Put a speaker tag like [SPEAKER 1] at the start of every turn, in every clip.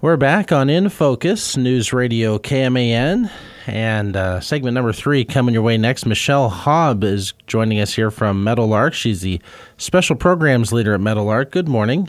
[SPEAKER 1] We're back on In Focus, News Radio KMAN, and segment number 3 coming your way next. Michelle Hobb is joining us here from Meadowlark. She's the Special Programs Leader at Meadowlark. Good morning.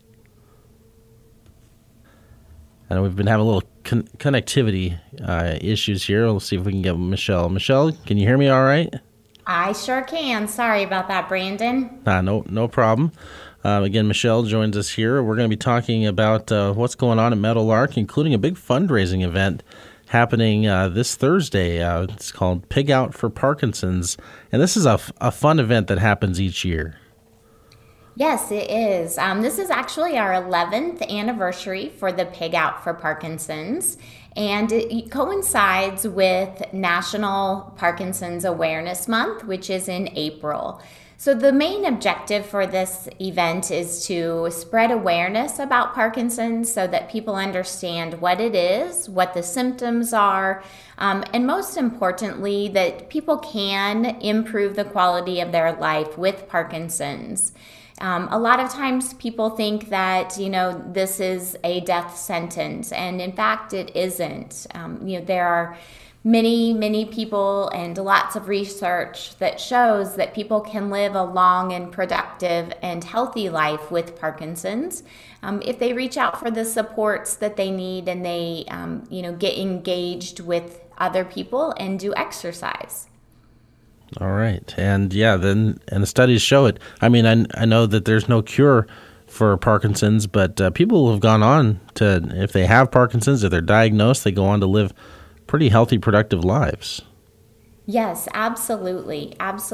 [SPEAKER 1] I know we've been having a little connectivity issues here. We'll see if we can get Michelle. Michelle, can you hear me all right?
[SPEAKER 2] I sure can. Sorry about that, Brandon.
[SPEAKER 1] No problem. Again, Michelle joins us here. We're going to be talking about what's going on at Meadowlark, including a big fundraising event happening this Thursday. It's called Pig Out for Parkinson's, and this is a fun event that happens each year.
[SPEAKER 2] Yes, it is. This is actually our 11th anniversary for the Pig Out for Parkinson's, and it coincides with National Parkinson's Awareness Month, which is in April. So the main objective for this event is to spread awareness about Parkinson's so that people understand what it is, what the symptoms are, and most importantly, that people can improve the quality of their life with Parkinson's. A lot of times people think that, this is a death sentence, and in fact it isn't. There are many people and lots of research that shows that people can live a long and productive and healthy life with Parkinson's if they reach out for the supports that they need and they get engaged with other people and do exercise.
[SPEAKER 1] All right. And the studies show it. I mean, I know that there's no cure for Parkinson's, but people have gone on to, if they have Parkinson's, if they're diagnosed, they go on to live pretty healthy, productive lives.
[SPEAKER 2] Yes, absolutely.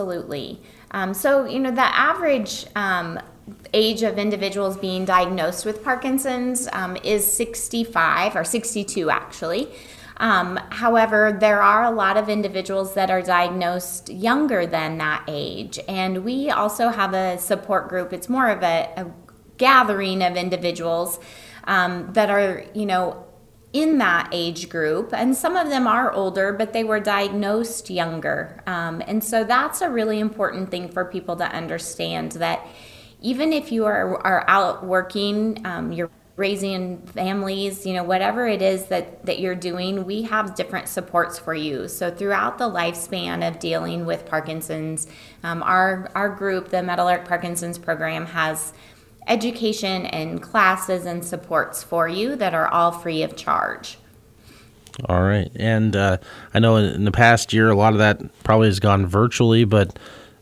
[SPEAKER 2] So, the average age of individuals being diagnosed with Parkinson's is 65 or 62, actually. However, there are a lot of individuals that are diagnosed younger than that age. And we also have a support group. It's more of a gathering of individuals that are, in that age group, and some of them are older, but they were diagnosed younger. And so that's a really important thing for people to understand, that even if you are out working, you're raising families, whatever it is that you're doing, we have different supports for you. So throughout the lifespan of dealing with Parkinson's, our group, the Meadowlark Parkinson's Program, has education and classes and supports for you that are all free of charge.
[SPEAKER 1] All right. And I know in the past year, a lot of that probably has gone virtually, but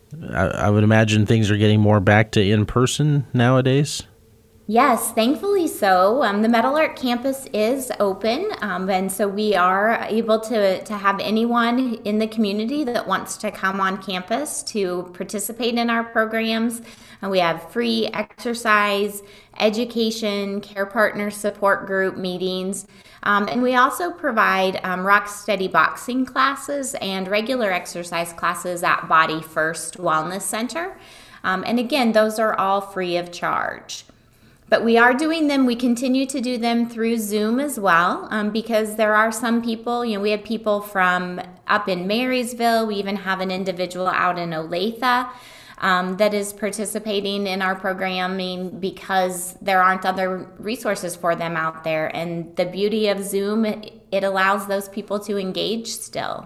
[SPEAKER 1] I would imagine things are getting more back to in-person nowadays.
[SPEAKER 2] Yes, thankfully so. The Meadowlark campus is open, and so we are able to have anyone in the community that wants to come on campus to participate in our programs. We have free exercise, education, care partner support group meetings, and we also provide rock steady boxing classes and regular exercise classes at Body First Wellness Center. And again, those are all free of charge. But we are doing them, we continue to do them through Zoom as well, because there are some people, we have people from up in Marysville, we even have an individual out in Olathe that is participating in our programming because there aren't other resources for them out there. And the beauty of Zoom, it allows those people to engage still.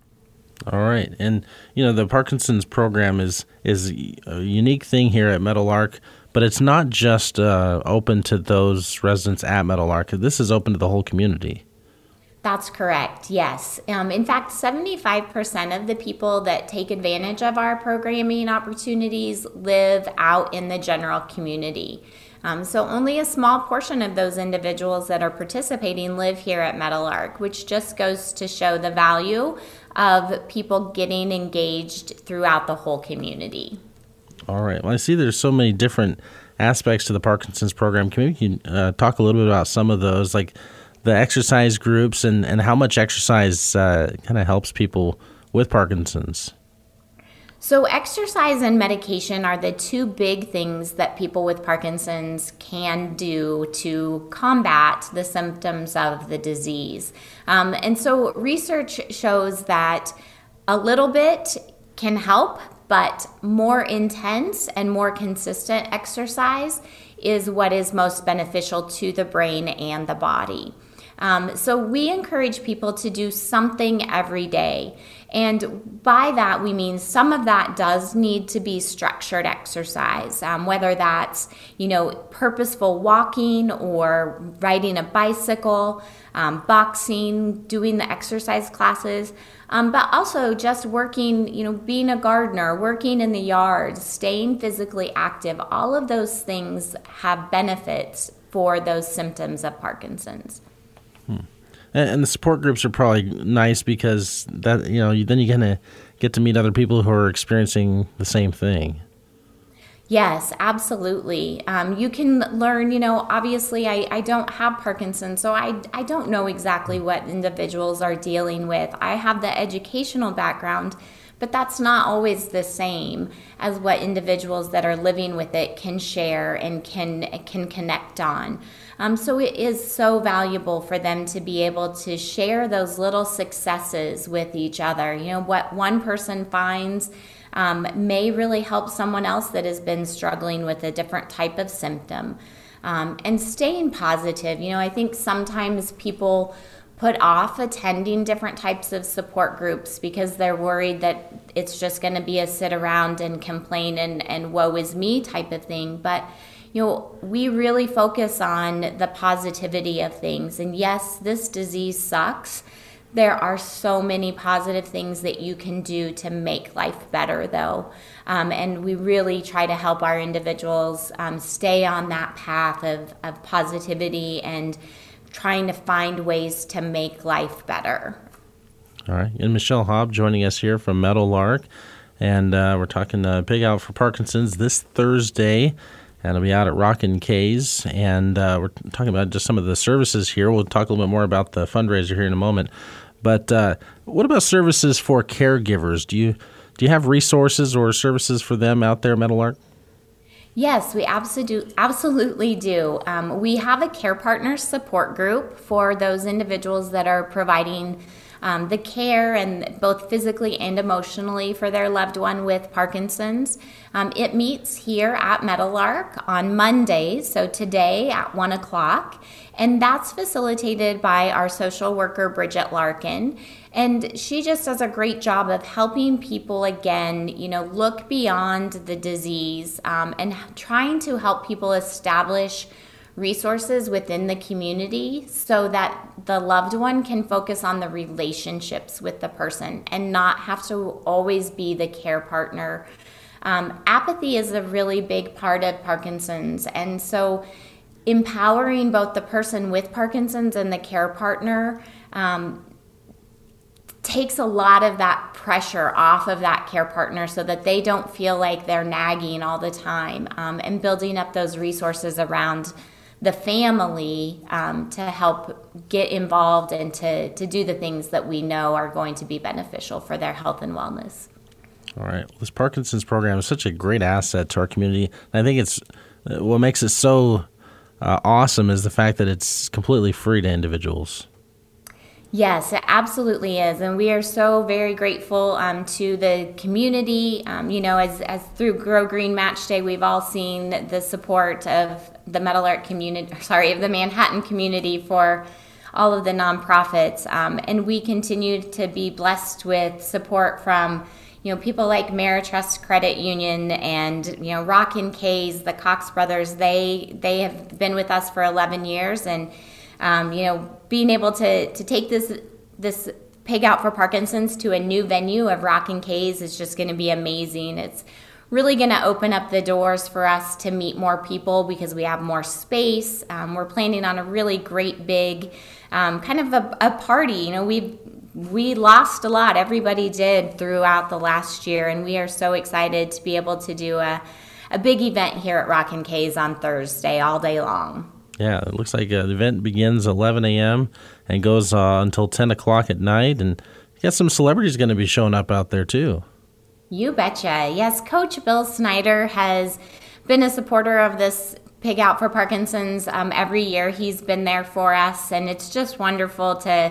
[SPEAKER 1] All right. And, the Parkinson's program is a unique thing here at Meadowlark. But it's not just open to those residents at Meadowlark. This is open to the whole community.
[SPEAKER 2] That's correct, yes. In fact, 75% of the people that take advantage of our programming opportunities live out in the general community. So only a small portion of those individuals that are participating live here at Meadowlark, which just goes to show the value of people getting engaged throughout the whole community.
[SPEAKER 1] All right. Well, I see there's so many different aspects to the Parkinson's program. Can you talk a little bit about some of those, like the exercise groups and how much exercise kind of helps people with Parkinson's?
[SPEAKER 2] So exercise and medication are the two big things that people with Parkinson's can do to combat the symptoms of the disease. And so research shows that a little bit can help, but more intense and more consistent exercise is what is most beneficial to the brain and the body. So we encourage people to do something every day. And by that, we mean some of that does need to be structured exercise, whether that's, purposeful walking or riding a bicycle, boxing, doing the exercise classes, but also just working, being a gardener, working in the yard, staying physically active. All of those things have benefits for those symptoms of Parkinson's.
[SPEAKER 1] And the support groups are probably nice because that then you're gonna get to meet other people who are experiencing the same thing.
[SPEAKER 2] Yes, absolutely. You can learn, obviously I don't have Parkinson's, so I don't know exactly what individuals are dealing with. I have the educational background, but that's not always the same as what individuals that are living with it can share and can connect on. So it is so valuable for them to be able to share those little successes with each other. What one person finds may really help someone else that has been struggling with a different type of symptom. And staying positive. I think sometimes people put off attending different types of support groups because they're worried that it's just going to be a sit around and complain and woe is me type of thing. But we really focus on the positivity of things. And yes, this disease sucks. There are so many positive things that you can do to make life better, though. And we really try to help our individuals stay on that path of positivity and trying to find ways to make life better.
[SPEAKER 1] All right. And Michelle Hobb joining us here from Meadowlark. And we're talking Pig Out for Parkinson's this Thursday. And it'll be out at Rockin' K's. And we're talking about just some of the services here. We'll talk a little bit more about the fundraiser here in a moment. But what about services for caregivers? Do you have resources or services for them out there, Meadowlark?
[SPEAKER 2] Yes, we absolutely do. We have a Care Partners support group for those individuals that are providing the care and both physically and emotionally for their loved one with Parkinson's. It meets here at Meadowlark on Mondays, so today at 1 o'clock, and that's facilitated by our social worker, Bridget Larkin. And she just does a great job of helping people, again, look beyond the disease and trying to help people establish resources within the community so that the loved one can focus on the relationships with the person and not have to always be the care partner. Apathy is a really big part of Parkinson's, and so empowering both the person with Parkinson's and the care partner takes a lot of that pressure off of that care partner so that they don't feel like they're nagging all the time, and building up those resources around the family to help get involved and to do the things that we know are going to be beneficial for their health and wellness.
[SPEAKER 1] All right. This Parkinson's program is such a great asset to our community. And I think it's what makes it so awesome is the fact that it's completely free to individuals.
[SPEAKER 2] Yes, it absolutely is. And we are so very grateful to the community. As through Grow Green Match Day, we've all seen the support of the Meadowlark community, of the Manhattan community for all of the nonprofits. And we continue to be blessed with support from, people like Ameritrust Credit Union and, Rockin' K's, the Cox brothers. They have been with us for 11 years. And being able to take this Pig Out for Parkinson's to a new venue of Rockin' K's is just going to be amazing. It's really going to open up the doors for us to meet more people because we have more space. We're planning on a really great big kind of a party. We lost a lot. Everybody did throughout the last year, and we are so excited to be able to do a big event here at Rockin' K's on Thursday all day long.
[SPEAKER 1] Yeah, it looks like the event begins 11 a.m. and goes until 10 o'clock at night. And you got some celebrities going to be showing up out there, too.
[SPEAKER 2] You betcha. Yes, Coach Bill Snyder has been a supporter of this Pig Out for Parkinson's every year. He's been there for us, and it's just wonderful to,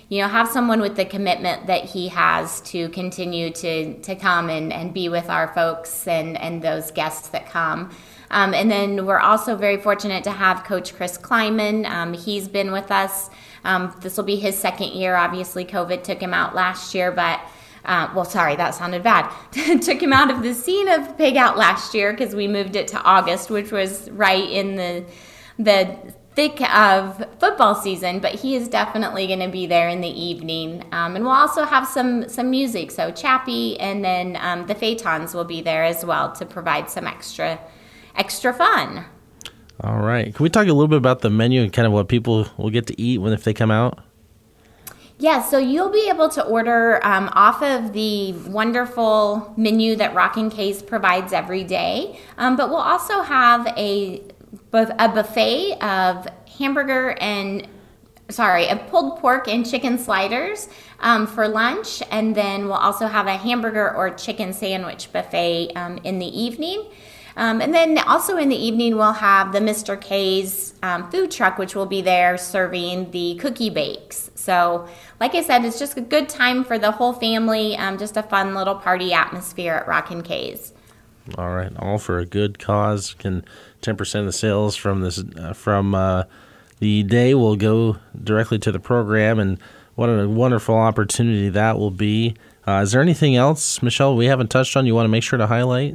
[SPEAKER 2] have someone with the commitment that he has to continue to come and be with our folks and those guests that come. And then we're also very fortunate to have Coach Chris Kleinman. He's been with us. This will be his second year. Obviously, COVID took him out last year, but that sounded bad. Took him out of the scene of Pig Out last year because we moved it to August, which was right in the thick of football season. But he is definitely going to be there in the evening, and we'll also have some music. So Chappie and then the Phaetons will be there as well to provide some extra fun.
[SPEAKER 1] All right. Can we talk a little bit about the menu and kind of what people will get to eat if they come out?
[SPEAKER 2] Yeah, so you'll be able to order off of the wonderful menu that Rockin' K's provides every day. But we'll also have a buffet of of pulled pork and chicken sliders for lunch. And then we'll also have a hamburger or chicken sandwich buffet in the evening. And then also in the evening, we'll have the Mr. K's food truck, which will be there serving the cookie bakes. So, like I said, it's just a good time for the whole family, just a fun little party atmosphere at Rockin' K's.
[SPEAKER 1] All right, all for a good cause. 10% of the sales from the day will go directly to the program, and what a wonderful opportunity that will be. Is there anything else, Michelle, we haven't touched on you want to make sure to highlight?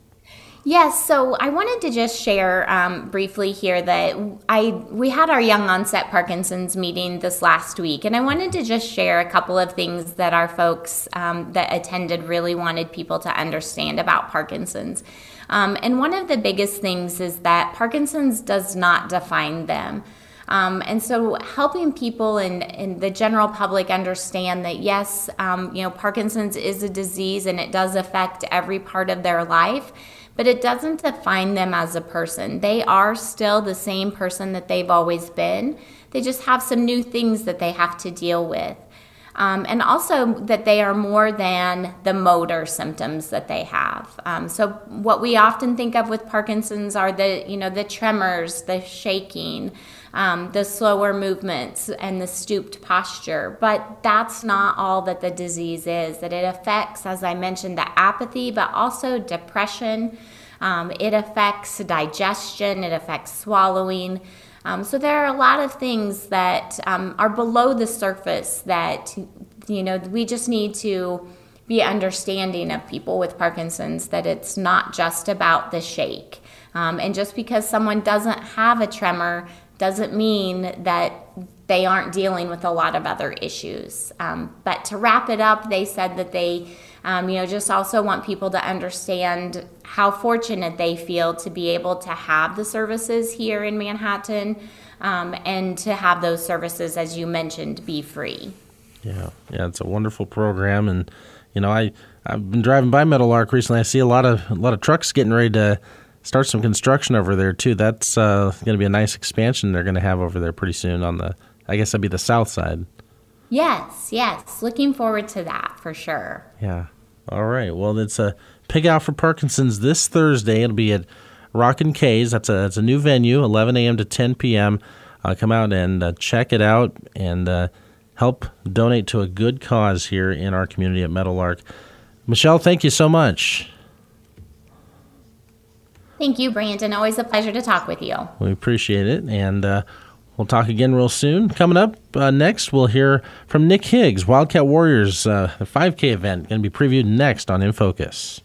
[SPEAKER 2] Yes, so I wanted to just share briefly here that we had our young onset Parkinson's meeting this last week, and I wanted to just share a couple of things that our folks that attended really wanted people to understand about Parkinson's. And one of the biggest things is that Parkinson's does not define them. And so helping people and the general public understand that, yes, Parkinson's is a disease and it does affect every part of their life, but it doesn't define them as a person. They are still the same person that they've always been. They just have some new things that they have to deal with. And also that they are more than the motor symptoms that they have. So what we often think of with Parkinson's are the tremors, the shaking, the slower movements, and the stooped posture. But that's not all that the disease is. That it affects, as I mentioned, the apathy, but also depression. It affects digestion. It affects swallowing. So there are a lot of things that are below the surface that, we just need to be understanding of people with Parkinson's, that it's not just about the shake. And just because someone doesn't have a tremor doesn't mean that they aren't dealing with a lot of other issues. But to wrap it up, they said that they just also want people to understand how fortunate they feel to be able to have the services here in Manhattan, and to have those services, as you mentioned, be free.
[SPEAKER 1] Yeah, it's a wonderful program, and I've been driving by Meadowlark recently. I see a lot of trucks getting ready to start some construction over there too. That's going to be a nice expansion they're going to have over there pretty soon on I guess that'd be the south side.
[SPEAKER 2] Yes. Looking forward to that for sure.
[SPEAKER 1] Yeah. All right. Well, it's a Pig Out for Parkinson's this Thursday. It'll be at Rockin' K's. That's a new venue, 11 a.m. to 10 p.m. Come out and check it out and help donate to a good cause here in our community at Meadowlark. Michelle, thank you so much.
[SPEAKER 2] Thank you, Brandon. Always a pleasure to talk with you.
[SPEAKER 1] We appreciate it, and we'll talk again real soon. Coming up next, we'll hear from Nick Higgs, Wildcat Warriors, the 5K event, going to be previewed next on In Focus.